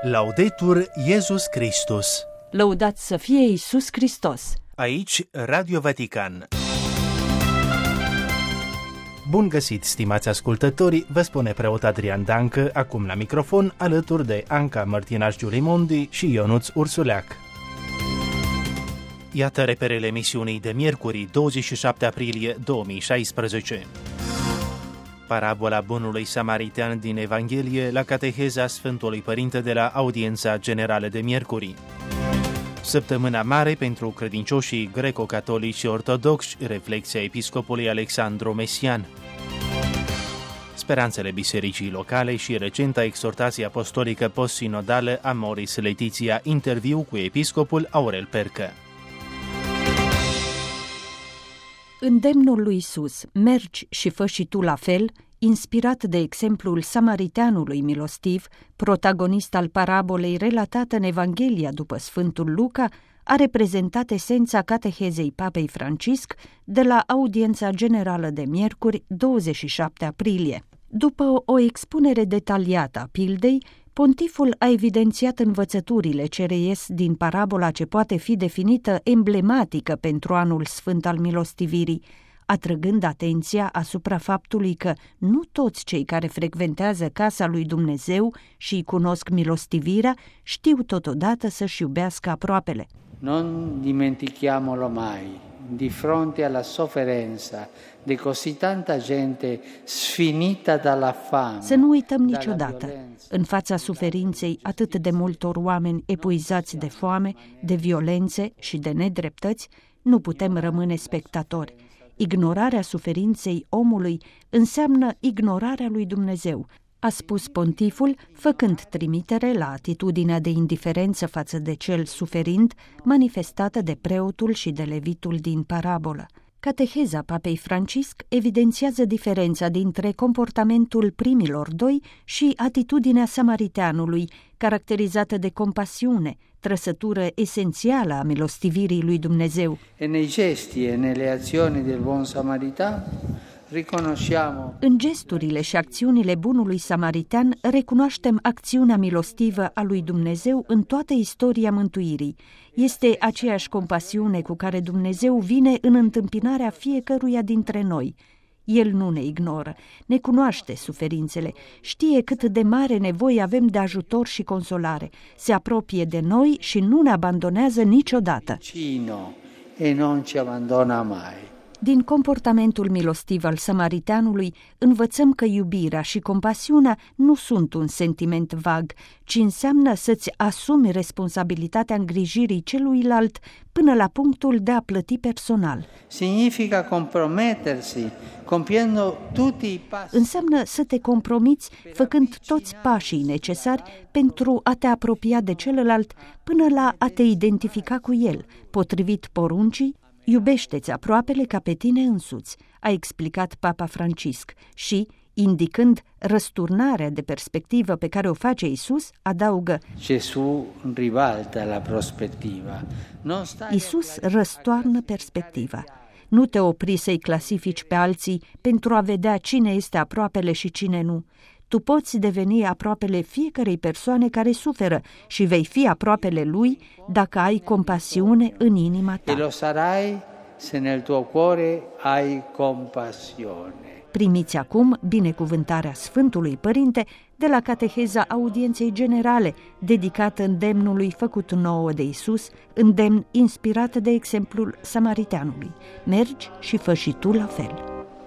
Laudetur Iesus Christus. Lăudat să fie Iisus Hristos. Aici Radio Vatican. Bun găsit, stimați ascultători, vă spune preot Adrian Dancă, acum la microfon, alături de Anca Mărtinaș-Giulimondi și Ionuț Ursuleac. Iată reperele emisiunii de miercuri, 27 aprilie 2016. Parabola bunului samaritean din Evanghelie la cateheza Sfântului Părinte de la Audiența Generală de miercuri. Săptămâna mare pentru credincioșii greco-catolici și ortodoxi, reflexia episcopului Alexandru Mesian. Speranțele bisericii locale și recenta exhortație apostolică post-sinodală Amoris Laetitia, interviu cu episcopul Aurel Percă. Îndemnul lui Iisus, mergi și fă și tu la fel, inspirat de exemplul samariteanului milostiv, protagonist al parabolei relatată în Evanghelia după Sfântul Luca, a reprezentat esența catehezei Papei Francisc de la Audiența Generală de miercuri, 27 aprilie. După o expunere detaliată a pildei, pontiful a evidențiat învățăturile ce reies din parabola ce poate fi definită emblematică pentru anul sfânt al milostivirii, atrăgând atenția asupra faptului că nu toți cei care frecventează casa lui Dumnezeu și îi cunosc milostivirea știu totodată să-și iubească aproapele. Non dimentichiamolo mai, di fronte alla sofferenza di così tanta gente sfinita dalla fame. Să nu uităm niciodată, în fața suferinței atât de multor oameni epuizați de foame, de violențe și de nedreptăți, nu putem rămâne spectatori. Ignorarea suferinței omului înseamnă ignorarea lui Dumnezeu, a spus pontiful, făcând trimitere la atitudinea de indiferență față de cel suferind, manifestată de preotul și de levitul din parabolă. Cateheza Papei Francisc evidențiază diferența dintre comportamentul primilor doi și atitudinea samariteanului, caracterizată de compasiune, trăsătură esențială a milostivirii lui Dumnezeu. Nei gesti e nelle azioni del buon samaritan riconosciamo. În gesturile și acțiunile bunului samaritean recunoaștem acțiunea milostivă a lui Dumnezeu în toată istoria mântuirii. Este aceeași compasiune cu care Dumnezeu vine în întâmpinarea fiecăruia dintre noi. El nu ne ignoră, ne cunoaște suferințele, știe cât de mare nevoie avem de ajutor și consolare, se apropie de noi și nu ne abandonează niciodată. E non ci abbandona mai. Din comportamentul milostiv al samariteanului învățăm că iubirea și compasiunea nu sunt un sentiment vag, ci înseamnă să-ți asumi responsabilitatea îngrijirii celuilalt până la punctul de a plăti personal. Significa compromettersi, compiendo tutti i passi. Înseamnă să te compromiți făcând toți pașii necesari pentru a te apropia de celălalt până la a te identifica cu el, potrivit poruncii: iubește-ți aproapele ca pe tine însuți, a explicat Papa Francisc și, indicând răsturnarea de perspectivă pe care o face Iisus, adaugă: Gesù ribalta la prospettiva. Iisus răstoarnă perspectiva. Nu te opri să-i clasifici pe alții pentru a vedea cine este aproapele și cine nu. Tu poți deveni aproapele fiecărei persoane care suferă și vei fi aproapele lui dacă ai compasiune în inima ta. E lo sarai se nel tuo cuore hai compassione. Primiți acum binecuvântarea Sfântului Părinte de la cateheza Audienței Generale, dedicată îndemnului făcut nouă de Iisus, îndemn inspirat de exemplul samariteanului. Mergi și fă și tu la fel.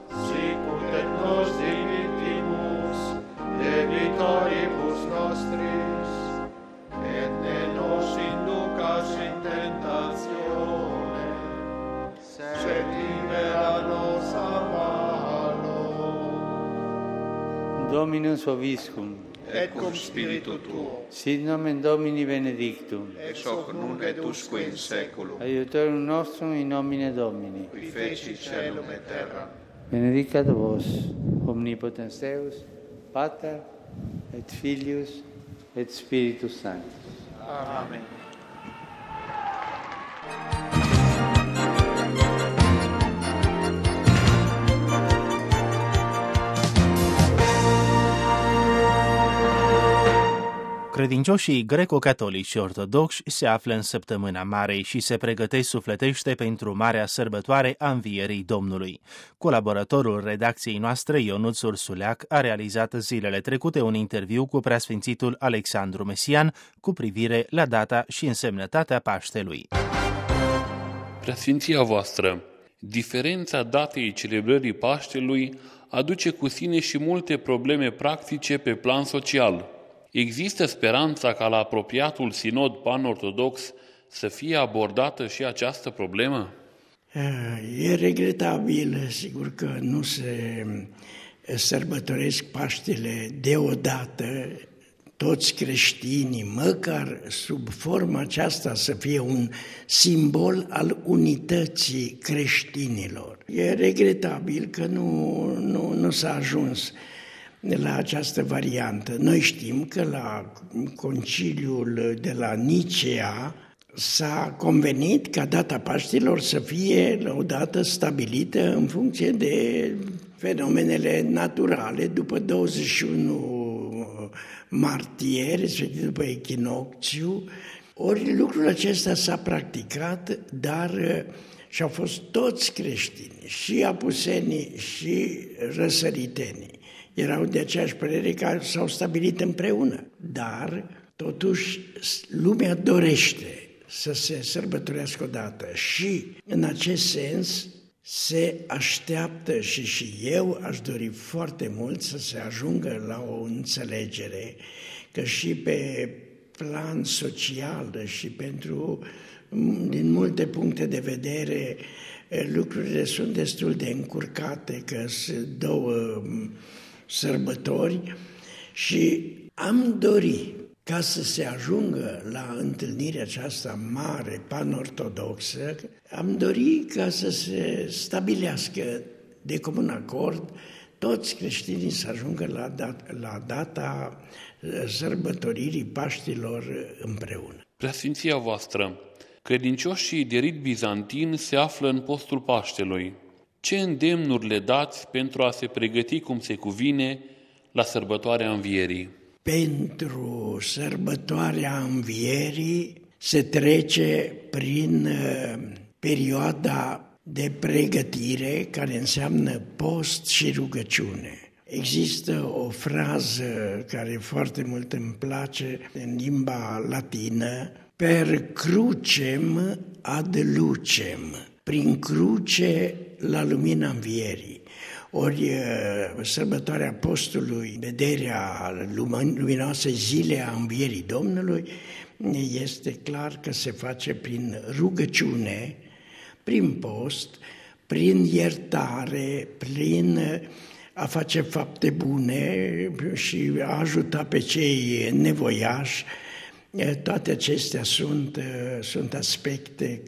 Dominus vobiscum, et cum spiritu tuo, sit nomen Domini benedictum, ex hoc nunc et usque in saeculum, aiutorium nostrum in nomine Domini, qui feci caelum et terram. Benedicat vos, omnipotens Deus, Pater et Filius et Spiritus Sanctus. Amen. Credincioșii greco-catolici și ortodoxi se află în săptămâna Marei și se pregătesc sufletește pentru marea sărbătoare a Învierii Domnului. Colaboratorul redacției noastre, Ionuț Ursuleac, a realizat zilele trecute un interviu cu preasfințitul Alexandru Mesian cu privire la data și însemnătatea Paștelui. Preasfinția voastră, diferența datei celebrării Paștelui aduce cu sine și multe probleme practice pe plan social. Există speranța ca la apropiatul sinod pan-ortodox să fie abordată și această problemă? E regretabil, sigur că nu se sărbătoresc Paștele deodată, toți creștinii, măcar sub forma aceasta să fie un simbol al unității creștinilor. E regretabil că nu s-a ajuns la această variantă. Noi știm că la conciliul de la Nicea s-a convenit ca data Paștilor să fie o dată stabilită în funcție de fenomenele naturale după 21 martie, respectiv după echinocțiu. Ori lucrul acesta s-a practicat, dar și-au fost toți creștini, și apusenii și răsăritenii. Erau de aceeași părere că s-au stabilit împreună, dar totuși lumea dorește să se sărbătorească odată și în acest sens se așteaptă și eu aș dori foarte mult să se ajungă la o înțelegere că și pe plan social și din multe puncte de vedere lucrurile sunt destul de încurcate, că sunt două sărbători și am dori ca să se ajungă la întâlnirea aceasta mare, pan-ortodoxă, am dori ca să se stabilească de comun acord toți creștinii să ajungă la data sărbătoririi Paștilor împreună. Preasfinția voastră, credincioșii de rit bizantin se află în postul Paștelui. Ce îndemnuri le dați pentru a se pregăti cum se cuvine la sărbătoarea Învierii? Pentru sărbătoarea Învierii se trece prin perioada de pregătire care înseamnă post și rugăciune. Există o frază care foarte mult îmi place în limba latină, per crucem ad lucem, prin cruce la lumina Învierii. Ori sărbătoarea postului, vederea luminoasei zile a Învierii Domnului, este clar că se face prin rugăciune, prin post, prin iertare, prin a face fapte bune și a ajuta pe cei nevoiași. Toate acestea sunt aspecte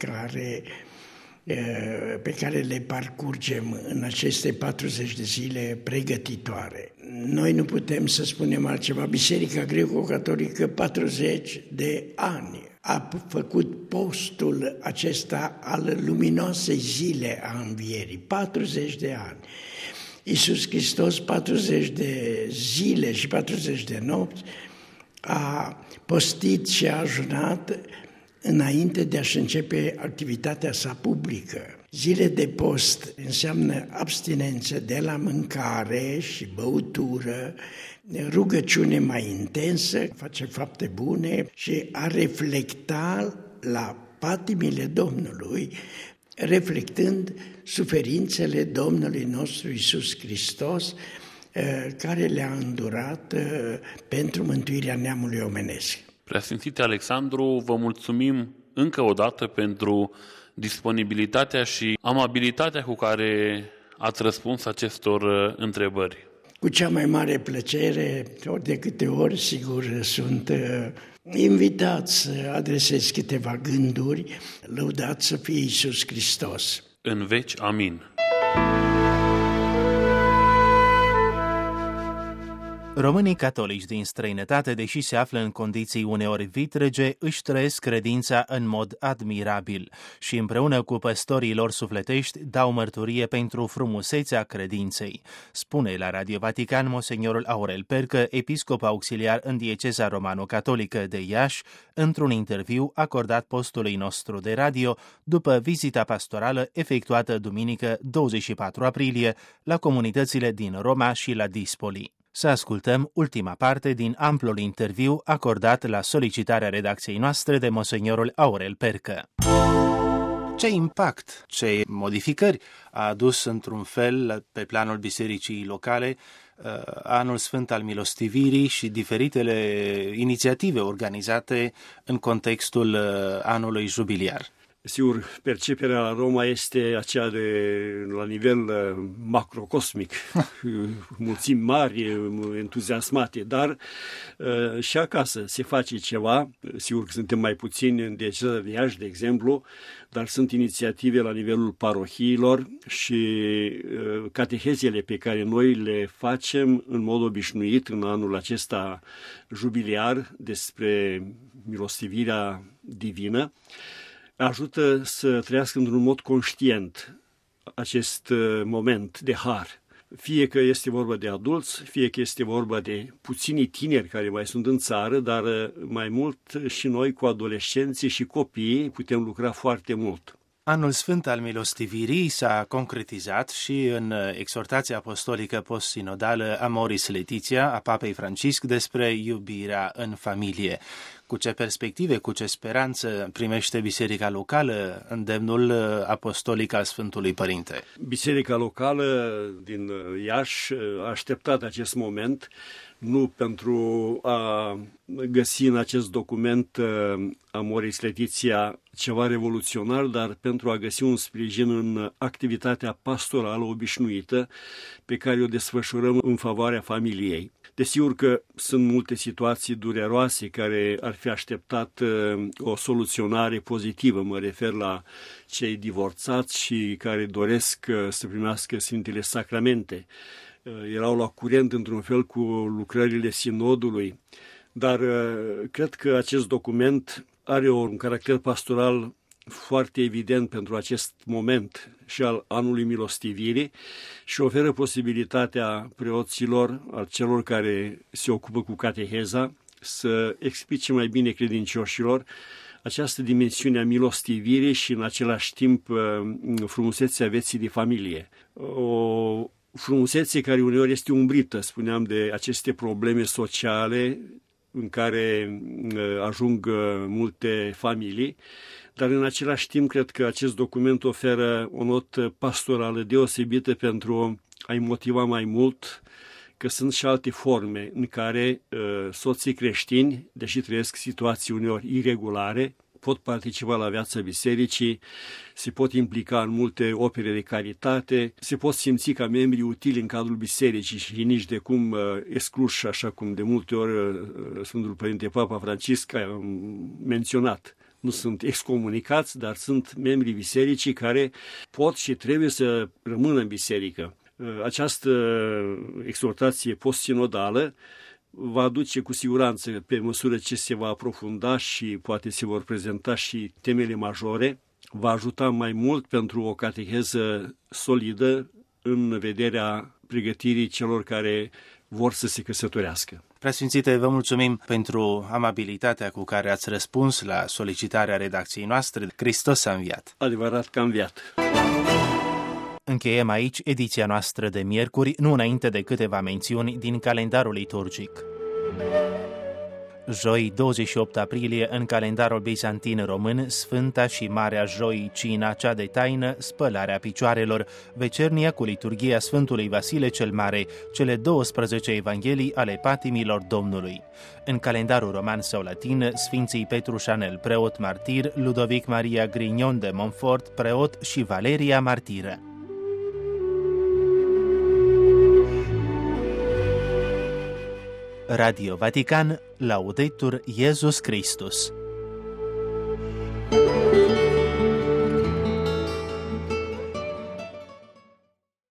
pe care le parcurgem în aceste 40 de zile pregătitoare. Noi nu putem să spunem altceva. Biserica Greco-Catolică 40 de ani a făcut postul acesta al luminoasei zile a Învierii, 40 de ani. Iisus Hristos 40 de zile și 40 de nopți a postit și a ajunat înainte de a-și începe activitatea sa publică. Zile de post înseamnă abstinență de la mâncare și băutură, rugăciune mai intensă, face fapte bune și a reflecta la patimile Domnului, reflectând suferințele Domnului nostru Iisus Hristos, care le-a îndurat pentru mântuirea neamului omenesc. Preasfințite Alexandru, vă mulțumim încă o dată pentru disponibilitatea și amabilitatea cu care ați răspuns acestor întrebări. Cu cea mai mare plăcere, ori de câte ori, sigur, sunt invitat să adresez câteva gânduri. Lăudat să fie Iisus Hristos! În veci, amin! Românii catolici din străinătate, deși se află în condiții uneori vitrege, își trăiesc credința în mod admirabil și împreună cu păstorii lor sufletești dau mărturie pentru frumusețea credinței, spune la Radio Vatican Monsignorul Aurel Percă, episcop auxiliar în dieceza romano-catolică de Iași, într-un interviu acordat postului nostru de radio după vizita pastorală efectuată duminică 24 aprilie la comunitățile din Roma și la Dispoli. Să ascultăm ultima parte din amplul interviu acordat la solicitarea redacției noastre de Monsignorul Aurel Percă. Ce impact, ce modificări a adus într-un fel pe planul bisericii locale Anul Sfânt al Milostivirii și diferitele inițiative organizate în contextul anului jubiliar? Sigur, perceperea la Roma este aceea la nivel macrocosmic, mulțimi mari, entuziasmate, dar și acasă se face ceva. Sigur că suntem mai puțini în dieceza de Iași, de exemplu, dar sunt inițiative la nivelul parohiilor și catehezele pe care noi le facem în mod obișnuit în anul acesta jubiliar despre milostivirea divină, ajută să trăiască într-un mod conștient acest moment de har. Fie că este vorba de adulți, fie că este vorba de puțini tineri care mai sunt în țară, dar mai mult și noi cu adolescenții și copiii putem lucra foarte mult. Anul Sfânt al Milostivirii s-a concretizat și în exhortația apostolică post-sinodală Amoris Laetitia a Papei Francisc despre iubirea în familie. Cu ce perspective, cu ce speranță primește Biserica locală îndemnul apostolic al Sfântului Părinte? Biserica locală din Iași a așteptat acest moment, nu pentru a găsi în acest document Amoris Laetitia ceva revoluționar, dar pentru a găsi un sprijin în activitatea pastorală obișnuită pe care o desfășurăm în favoarea familiei. Desigur că sunt multe situații dureroase care ar fi așteptat o soluționare pozitivă. Mă refer la cei divorțați și care doresc să primească Sfintele Sacramente. Erau la curent într-un fel cu lucrările sinodului, dar cred că acest document are un caracter pastoral foarte evident pentru acest moment și al anului milostivirii și oferă posibilitatea preoților, a celor care se ocupă cu cateheza, să explice mai bine credincioșilor această dimensiune a milostivirii și în același timp frumusețea vieții de familie. O frumusețe care uneori este umbrită, spuneam, de aceste probleme sociale în care ajung multe familii, dar în același timp cred că acest document oferă o notă pastorală deosebită pentru a-i motiva mai mult că sunt și alte forme în care soții creștini, deși trăiesc situații uneori iregulare, pot participa la viața bisericii, se pot implica în multe opere de caritate, se pot simți ca membri utili în cadrul bisericii și nici de cum excluși, așa cum de multe ori Sfântul Părinte Papa Francisc a menționat. Nu sunt excomunicați, dar sunt membrii bisericii care pot și trebuie să rămână în biserică. Această exhortație post-sinodală va aduce cu siguranță, pe măsură ce se va aprofunda și poate se vor prezenta și temele majore, va ajuta mai mult pentru o cateheză solidă în vederea pregătirii celor care vor să se căsătorească. Preasfințite, vă mulțumim pentru amabilitatea cu care ați răspuns la solicitarea redacției noastre. Hristos a înviat! Adevărat că a înviat! Încheiem aici ediția noastră de miercuri, nu înainte de câteva mențiuni din calendarul liturgic. Joi, 28 aprilie, în calendarul bizantin român, Sfânta și Marea Joi, cina cea de taină, spălarea picioarelor, vecernia cu liturghia Sfântului Vasile cel Mare, cele 12 evanghelii ale patimilor Domnului. În calendarul roman sau latin, Sfinții Petru Chanel, preot martir, Ludovic Maria Grignon de Montfort, preot și Valeria martiră. Radio Vatican, Laudetur Iesus Christus.